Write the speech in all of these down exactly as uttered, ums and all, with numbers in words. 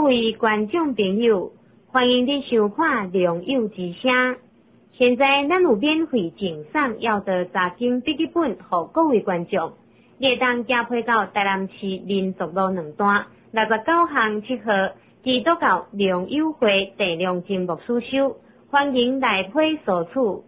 位观众朋友，欢迎你收看《良友之声》。现在咱有免费赠送要的查经笔记本，给各位观众。你会当加配到台南市民族路两段六十九巷七号基督教良友会第两间牧师收，欢迎来配索取。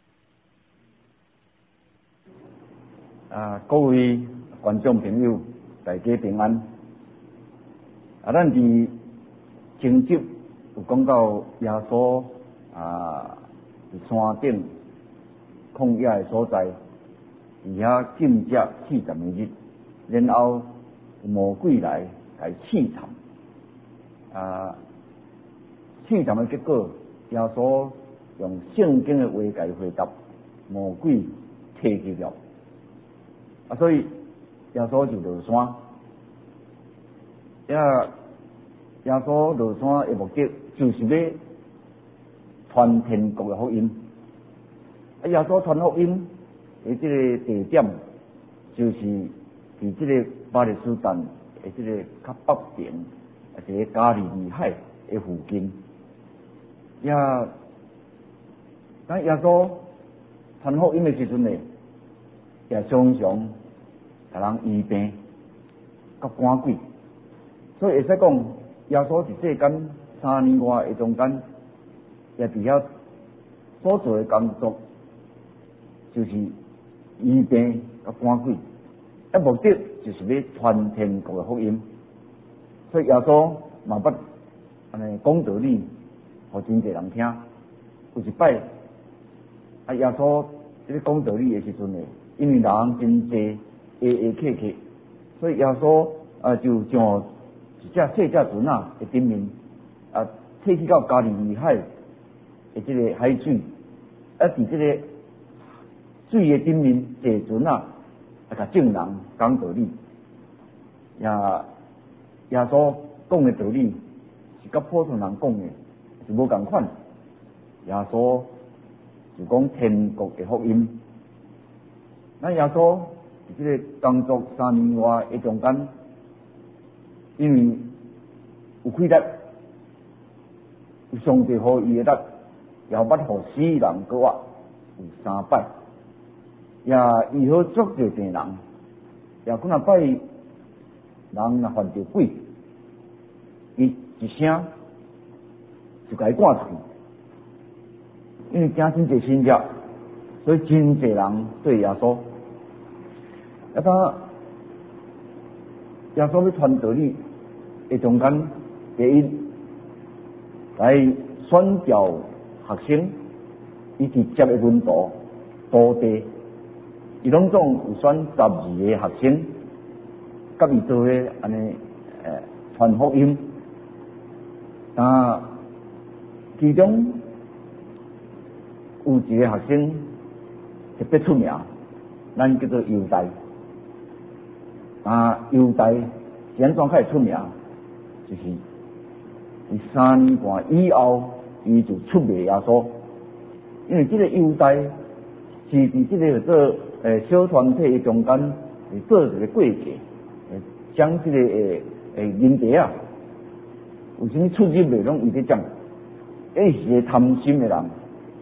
啊，各位观众朋友，大家平安。啊，咱伫前集有讲到耶稣啊，伫山顶旷野的所在，伫遐禁食四十二日，然后魔鬼来来试探，啊，试探的结果，耶稣用圣经的话来回答，魔鬼退去了。啊，所以耶稣就落山。呀，耶稣落山的目的就是要传天国的福音。啊，耶稣传福音的这个地点，就是伫这个巴勒斯坦的这个较北边，啊，一个加利利海的附近。呀，当耶稣传福音的时阵呢，也常常给人医病、甲赶鬼。所以会使讲，耶稣伫世间三年外的中间，也伫遐所做的工作，就是医病甲赶鬼，啊，目的就是要传天国的福音。所以耶稣嘛捌安尼讲道理，互真侪人听。有一摆，啊，耶稣伫咧讲道理的时阵呢，因为人真侪下下客客，所以耶稣啊就像一只细只船啊，会顶面啊，退去到加利利海的这个海水，啊，伫这个水的顶面坐船啊，啊，甲众人讲道理。也耶稣讲的道理是甲普通人讲的是无共款。耶稣就讲天国的福音。咱耶稣伫这个工作三年外的中间，因为有气力，有上帝予伊的力，也捌互死人搁活有三摆，也医好足侪病人，也几若摆人若犯着鬼，伊一声就甲伊赶出去。因为惊真侪心热，所以真侪人对耶稣。啊，他耶稣要传道理的中间，第一来选召学生，伊直接的门徒徒弟，伊拢总有选十二个学生，甲伊做伙安尼诶传福音。啊，其中有一个学生特别出名，咱叫做犹大。啊，犹大是安怎较会出名？就是伫三年半以后，伊就出卖耶稣。因为这个犹大是伫这个做诶小团体的中间，会做一个过节，将这个诶诶银币啊，有啥物出入的拢伊咧讲。伊是个贪心的人，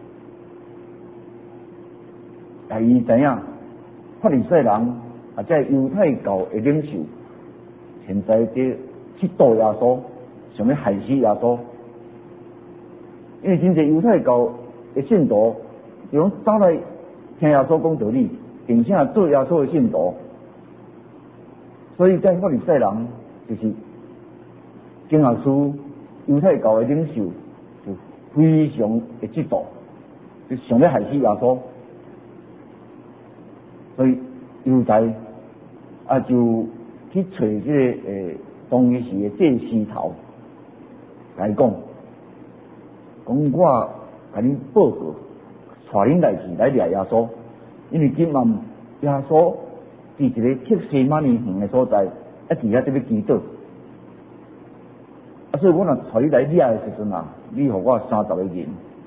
但伊知影法利赛人。啊，这犹太教的领袖现在在去斗耶稣，想要害死耶稣。因为真侪犹太教的信徒，就拢走来听耶稣讲道理，并且做耶稣的信徒。所以在法利赛人就是经学书犹太教的领袖，就非常的嫉妒，就想要害死耶稣。所以犹大啊，就去找这个诶，当时的祭司头来讲，讲我甲恁报告，带恁来去来掠耶稣，因为今晚耶稣伫一个克西马尼园的所在，啊，伫遐伫要祈祷，啊，所以我若带你来掠的时阵啊，你互我三十个银。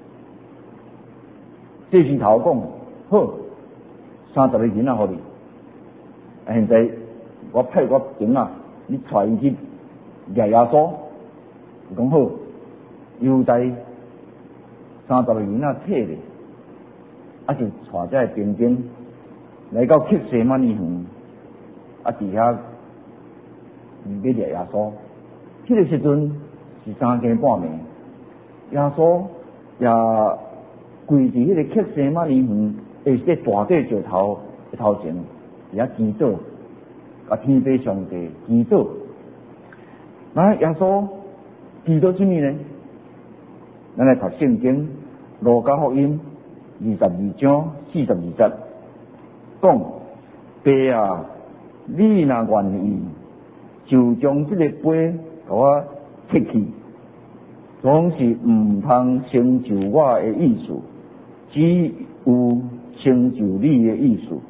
祭司头讲好，三十个银啊，互你。啊，现在我派我兵啊，你带伊去掠耶稣， 讲好，犹大三十个囡仔退咧，啊就带这兵丁来到克西马尼园，啊伫遐要掠耶稣。迄个时阵是三更半暝，耶稣也跪伫迄个克西马尼园诶，即大地石头诶头前，伫遐祈祷，甲天父上帝祈祷。那耶稣祈祷什么呢？咱来读圣经路加福音二十二章四十二节，讲：爸啊，你若愿意，就将这个杯给我撤去，总是唔通成就我的意思，只有成就你的意思。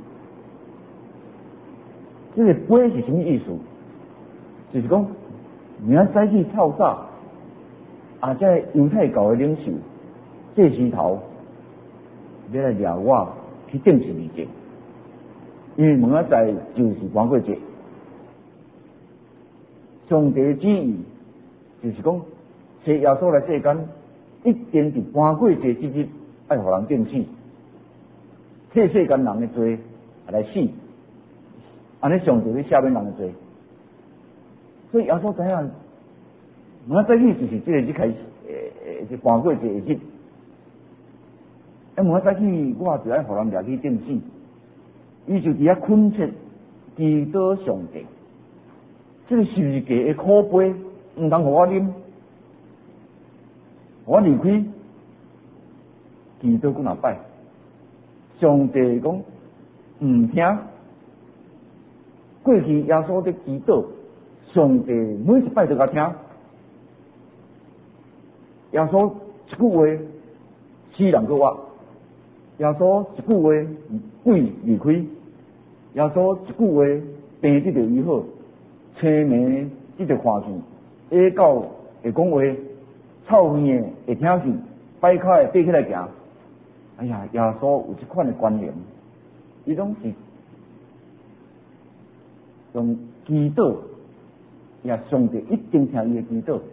这个杯是什么意思？就是讲，明仔早起跳蚤，啊，这犹太教的领袖这时头要来抓我去定十字架，因为明仔载就是光棍节。上帝的旨意就是讲，找耶稣来世间，一定伫光棍节之日爱互人定死，替世间人的罪来死，安尼上帝咧赦免人的罪。所以耶稣知影，明仔早起就是这个日开始，诶诶，是光棍节的日。啊，明仔早起我就爱互人抓去定死，伊就伫遐恳切祈祷上帝。这个十字架的苦杯，唔通互我啉，我离开，祈祷几若摆，上帝讲唔听。过去耶稣的祈祷，上帝每一摆都甲听。耶稣一句话，死人个活；耶稣一句话，鬼离开；耶稣一句话，病得到医好。青梅得到看见，下狗会讲话，臭耳的会听见，摆脚会爬起来行。哎呀，耶稣有这款的观念，伊拢是用祈祷，也上帝一定听伊的祈祷。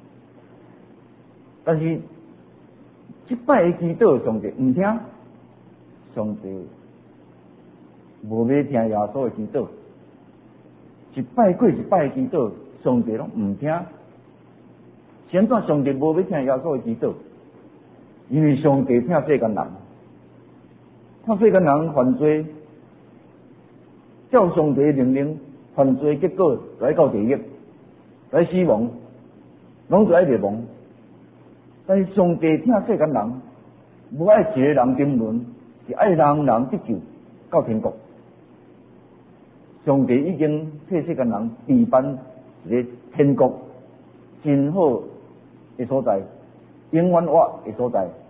但是这摆的祈祷，上帝唔听，上帝无要听耶稣的祈祷。一摆过一摆祈祷，上帝拢唔听。现在上帝无要听耶稣的祈祷，因为上帝听世间人，听世间人犯罪，照上帝的命令犯罪，结果来到地狱，来死亡，拢就爱灭亡。但是上帝听世间人，无爱一个人沉沦，是爱人人得救到天国。上帝已经替世间人备办一个天国真好的所在，永远活的所在。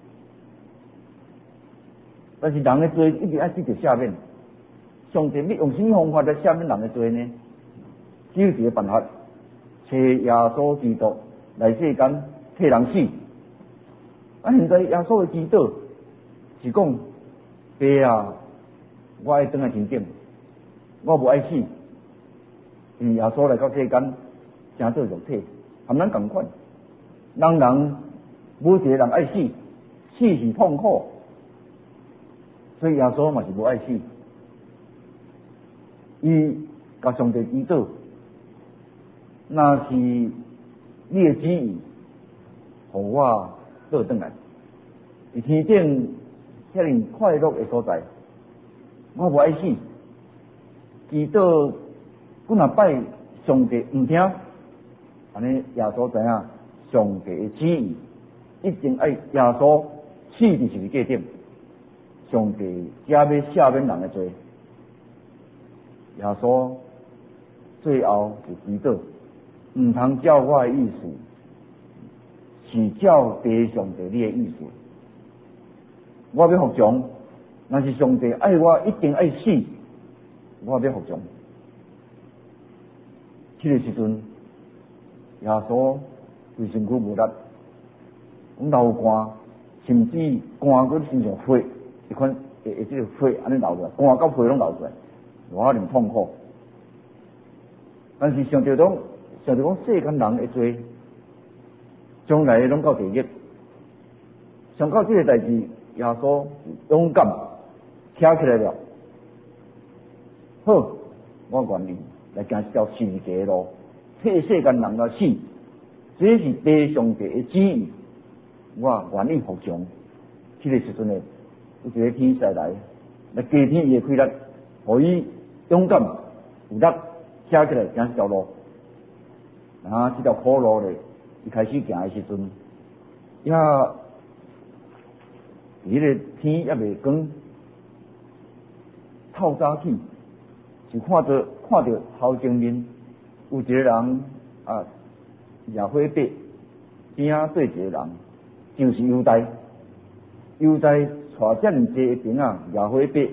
但是人的罪一直爱得到赦免，上帝要用什么方法来赦免人的罪呢？只有一个办法，找耶稣基督来世间替人死。啊，现在耶稣的基督是讲：爸啊，我爱回来天境。我无爱死，因为耶稣来到世间，成做肉体，和咱同款。人人无一个人爱死，死是痛苦，所以耶稣嘛是无爱死。伊甲上帝祈祷，若是你的旨意，互我倒转来，伫天顶遐尼快乐的所在，我无爱死。祈祷几若摆，上帝唔听，安尼耶稣知影上帝的旨意，一定爱耶稣死伫十字架顶，上帝才要赦免人的罪。耶稣最后就祈祷，唔通照我的意思，是照爸上帝你的意思。我要服从，若是上帝爱我，一定爱死。我要服从。这个时阵，耶稣对身躯无力，流汗，甚至汗过身上血，一款诶诶，这个血安尼流出来，汗到血拢流出来，偌尼痛苦。但是上帝讲，上帝讲世间人的罪， 将来拢到第一。上到这个代志，耶稣勇敢站起来了。好，我愿意来行一条十字架的路，替世间人来死，这是地上帝的旨意。我愿意服从。这个时阵呢，有一个天使来，来加添伊的气力，互伊勇敢有力站起来行这条路。啊，这条苦路咧，一开始行的时阵，也迄个天也未光，透早起就看到看到头前面有一个人啊，野火把边仔对一个人，就是犹大。犹大带遮尔济的兵啊，野火把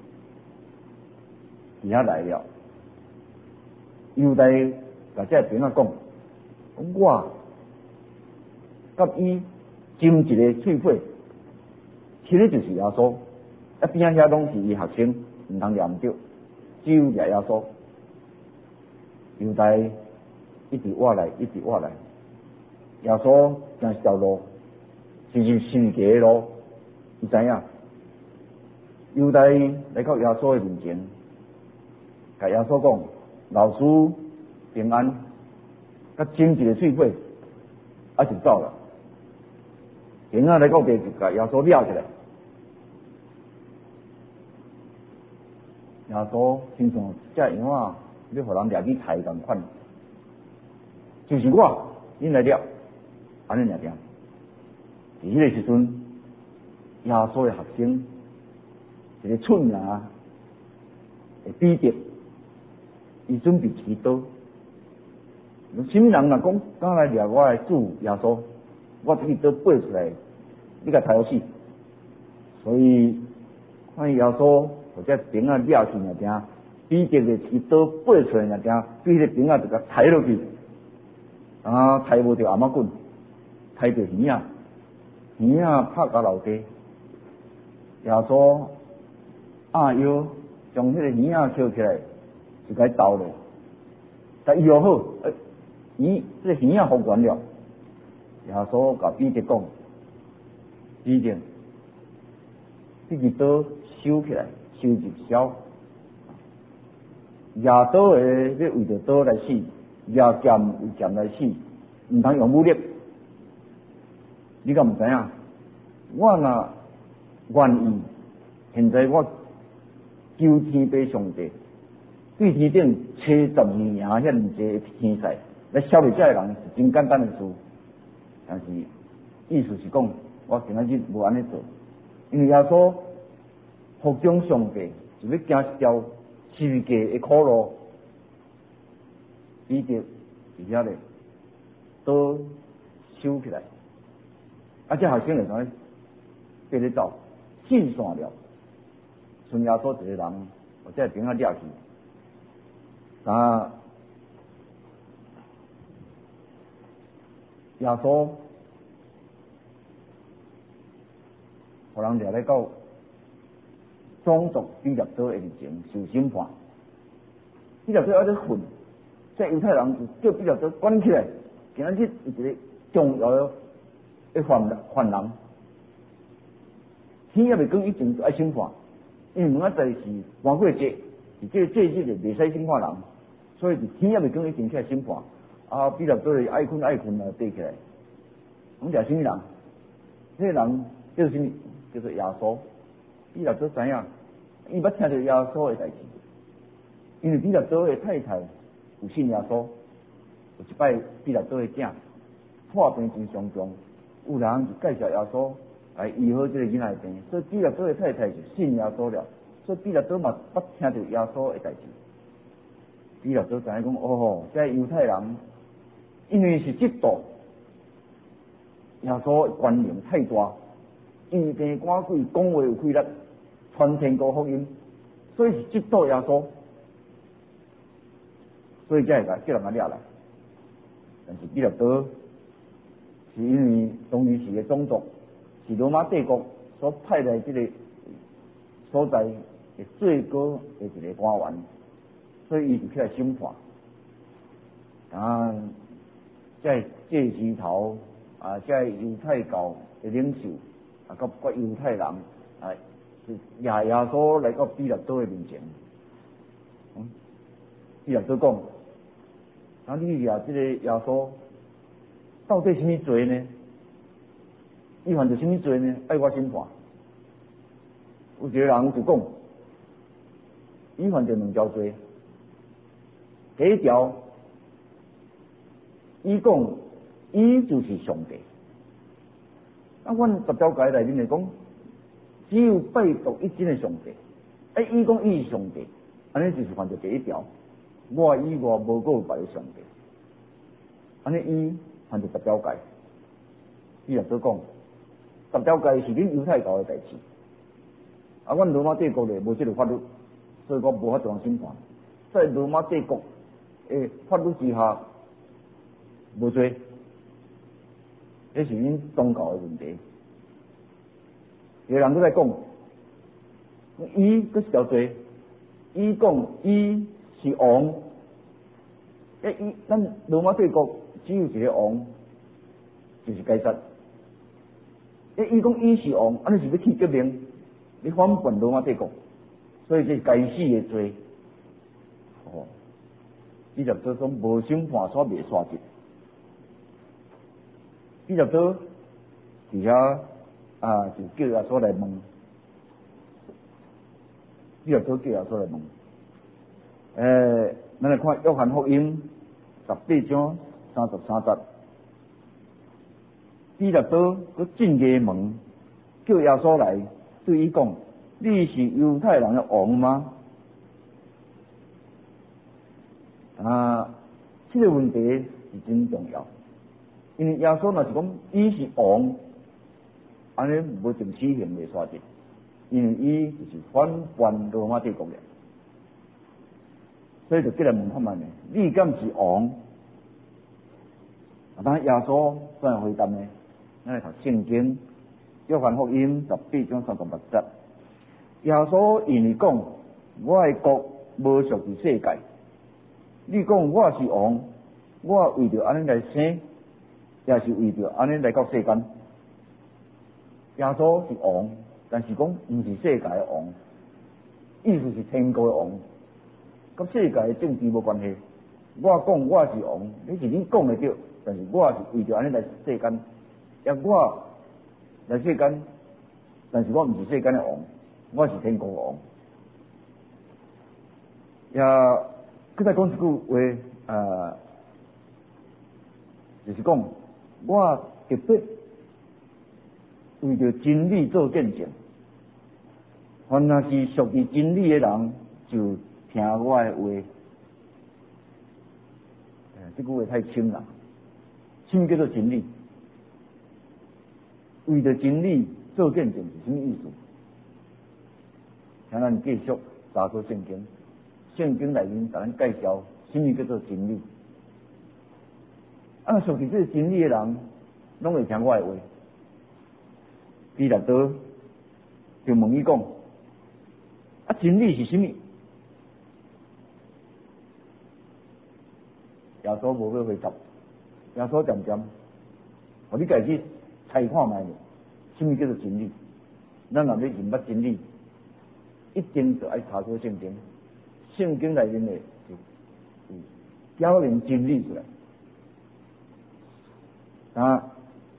伫遐来了。犹大甲遮兵仔讲。我甲伊争一个喙火，其实就是耶稣。啊边仔遐拢是伊学生，毋通掠毋着，只有掠耶稣。犹大一直挖来，一直挖来。耶稣行一条路，就是十字架的路，你知影？犹大来到耶稣的面前，甲耶稣讲：“老师平安。”甲争一个喙火，啊就走了。兵仔来到边就甲耶稣抓起来。耶稣心想：这样啊，要互人掠去杀共款，就是我，恁来抓，安尼尔定。伫迄个时阵，耶稣的学生一个蠢人会彼得，伊准备一支刀。什么人若讲敢来掠我的主耶稣，我这支刀拔出来，你甲杀好死。所以看耶稣或者兵仔掠去尔定，彼得的一刀拔出来尔定，对迄个兵仔就甲抬落去，啊，抬无着阿妈棍，抬着耳仔，耳仔拍到楼梯。耶稣啊腰将迄个耳仔捡起来，就甲伊倒咧，甲医好好。欸伊这个耳仔复原了，耶稣甲彼得讲：“彼得，这支刀收起来，收入鞘。拿刀的要为着刀来死，拿剑为剑来死，毋通用武力。你敢毋知影？我若愿意，现在我求天父上帝，对天顶找十二名遐尔济天使。”来消灭这个人是真简单的事，但是意思是讲，我今仔日无安尼做，因为耶稣服从上帝，就要行一条十字架的苦路。彼得伫遐咧，刀收起来，啊，这学生就讲跟咧走，信线了，剩耶稣一个人，或者兵仔掠去，啊。耶稣，互人掠来到总督彼拉多的面前受审判。彼拉多还在混，这犹太人就叫彼拉多关起来，今仔日有一个重要的犯犯人，天也未光以前就爱审判，因为明仔载是亡过节，是这个节日的未使审判人，所以天也未光以前起来审判。啊，彼拉多爱困爱困啊，爬起来。我们叫什么人？这个人叫什么？叫做耶稣。彼拉多知影，伊捌听到耶稣的代志，因为彼拉多的太太有信耶稣。有一摆彼拉多的囝破病真严重，有人就介绍耶稣来医好这个囡仔的病，所以彼拉多的太太就信耶稣了。所以彼拉多嘛捌听到耶稣的代志。彼拉多知影讲，哦，这犹太人。因为是嫉妒耶稣的权力太大，医病赶鬼，讲话有气力，传天国福音，所以是嫉妒耶稣，所以才会甲叫人家抓来。但是彼拉多是因为当时是个总督，是罗马帝国所派来这个所在的最高的一个官员，所以伊就起来审判。啊，在这时头啊，即犹太教的领袖啊，甲甲犹太人啊，耶耶稣来到彼拉多的面前，嗯，彼拉多讲，啊，你呀，这个耶稣到底什么罪呢？伊犯着什么罪呢？爱我审判。有一个人就讲，伊犯着两条罪。第一条，伊讲伊就是上帝。啊，阮十条诫内面来讲，只有拜读一真的上帝。啊，伊讲伊是上帝，安尼就是犯着第一条。我以外无个别的上帝。安尼伊犯着十条诫。伊若所讲。十条诫是恁犹太教的代志，啊，阮罗马帝国咧无这个法律，所以我无法度审判。在罗马帝国诶法律之下，无罪，这是恁宗教的问题。有人都在讲，伊佫是条罪，伊讲伊是王，诶，伊咱罗马帝国只有一个王，就是该撒。诶，伊讲伊是王，安尼是要去革命，你反叛罗马帝国，所以这是该死的罪。哦，伊就做讲无审判煞未煞职，伊就做伫遐啊，就叫耶稣来问，伊就做叫耶稣来问。诶，咱来看约翰福音十八章三十三节。彼拉多佮进家门，叫耶稣来，对伊讲：“你是犹太人的王吗？”啊，这个问题是真重要，因为耶稣若是讲伊是王，安尼无定死刑未煞职，因为伊就是反叛罗马帝国的，所以就叫来问他们呢：“你敢是王？”啊，当耶稣怎样回答呢？咱来读圣经，约翰福音十八章三十八节。耶稣因为讲，我的国无属于世界。你讲我是王，我为着安尼来生，也是为着安尼来到世间。耶稣是王，但是讲毋是世界的王，意思是天国的王，跟世界的政治无关系。我讲我是王，你是你讲的对，但是我是为着安尼来世间。也我来世间，但是我毋是世间的王，我是天国的王。也佮再讲一句话，呃，就是讲我特别为着真理做见证。凡若是属于真理的人，就听我的话。呃，这句话太深了。什么叫做真理？为着真理做见证是什么意思？请咱继续查考圣经，圣经内面甲咱介绍什么叫做真理。啊，属于这个真理的人，拢会听我的话。彼拉多就问伊讲：啊，真理是什么？耶稣无要回答，耶稣渐渐，互你家己猜看卖咧，什么叫做真理？咱若要认捌真理，一定就爱查考圣经。圣经内面咧是表明真理出来。啊，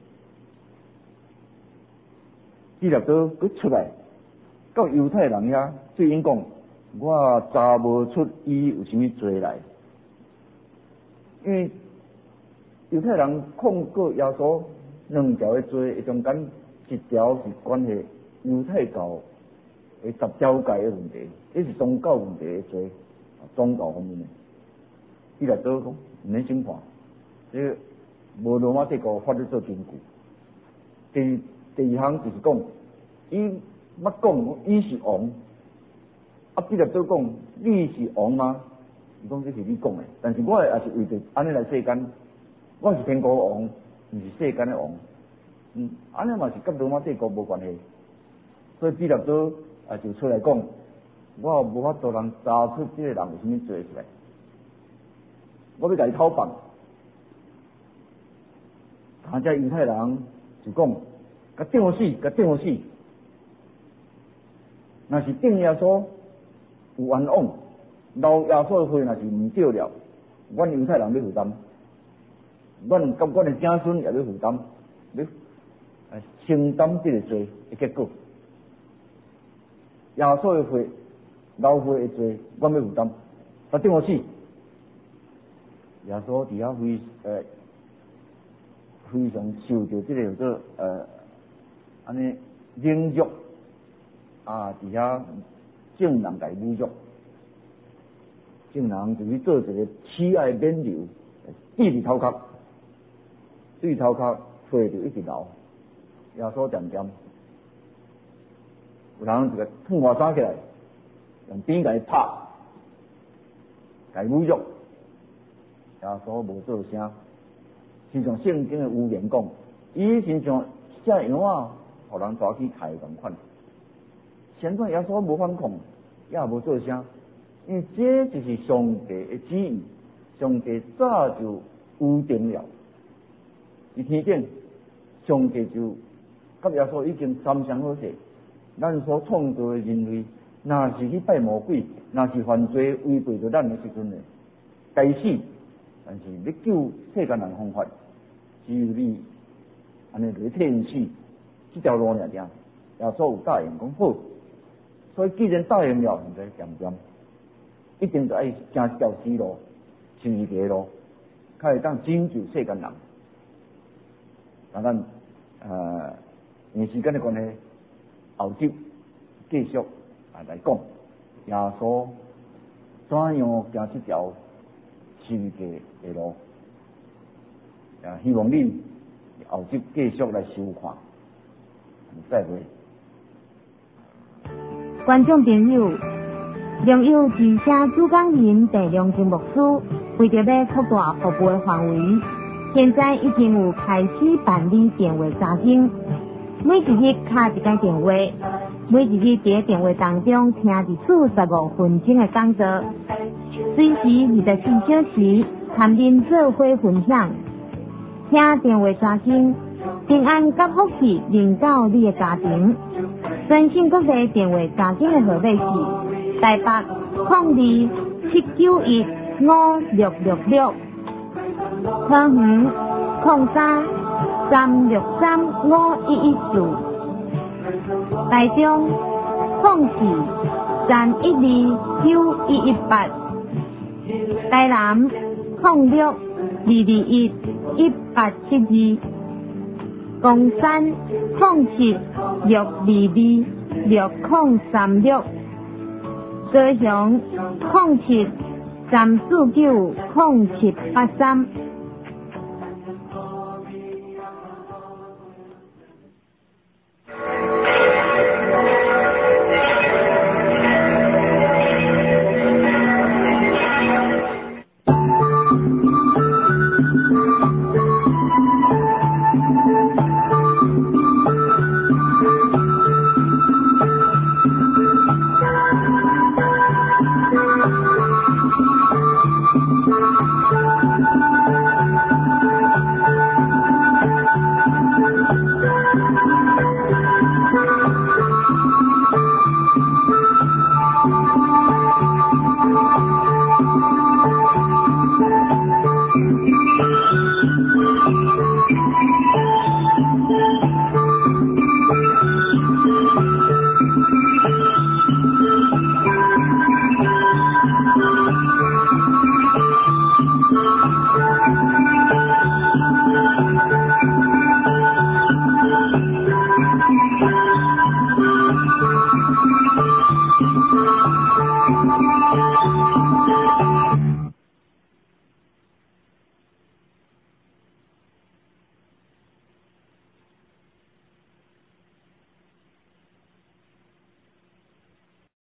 彼拉多佮出来，到犹太人遐对因讲：我查无出伊有啥物罪来。因为犹太人控告耶稣两条的罪，中间一条是关系犹太教的十条诫的问题，这是宗教问题的罪，宗教方面的。彼拉多讲毋免审判，这无罗马帝国法律做根据。第第二项就是讲，伊捌讲伊是王，啊，彼拉多讲你是王吗？伊讲这是你讲的，但是我也是为着安尼来世间，我是天国的王，毋是世间的王。嗯，安尼嘛是甲罗马帝国无关系。所以彼拉多啊就出来讲，我无法度人查出这个人有啥物罪出来，我要甲伊讨办。 啊，这犹太人就讲，甲定死，甲定死。若是定耶稣有冤枉，留耶稣的血若是唔对了，阮犹太人要负担，阮甲阮的子孙也要负担，要承担这个罪的结果。耶稣的血流血的罪，阮要负担，甲定死。耶稣伫遐非呃非常受到这个叫做呃安尼凌辱啊，伫遐众人来侮辱，众人就去做一个乞爱免流，对伫头壳，对头壳血就一直流，耶稣点点，有人就个脱外衫起来，用鞭甲伊拍，甲伊侮辱。耶稣无做声，是像圣经的预言讲，伊亲像写样啊，互人抓去杀同款。现在耶稣无反抗，也无做声，因为这就是上帝的旨意，上帝早就预定了。伫天顶，上帝就甲耶稣已经三相好势，咱所创造的人类，若是去拜魔鬼，若是犯罪违背着咱的时阵呢，该死。但是要救世间人方法，只有你安尼来替因死，这条路尔尔，耶稣有答应讲好，所以既然答应了，毋知点点，一定就爱行这条死路，行一条路，才会当拯救世间人。那咱呃，因为时间的关系，后集继续啊来讲耶稣怎样行这条世界的路，啊，希望你后集继续来收看，再会。 观众朋友，良友之声主讲人陈良金牧师为着要扩大服务的范围，现在已经有开始办理电话查经，每一日敲一个电话，每一日在电话当中听一次十五分钟的讲座。随时二十四小时，谈恁做伙分享，听电话查经，平安甲福气领到你的家庭。全省各地电话查经的号码是台北零二七九一五六六六，桃园零三三六三五一一四，台中零四三一二九一一八。台南零六二二一一八七二，公山零七六二二六零三六，高雄零七三四九零七八三。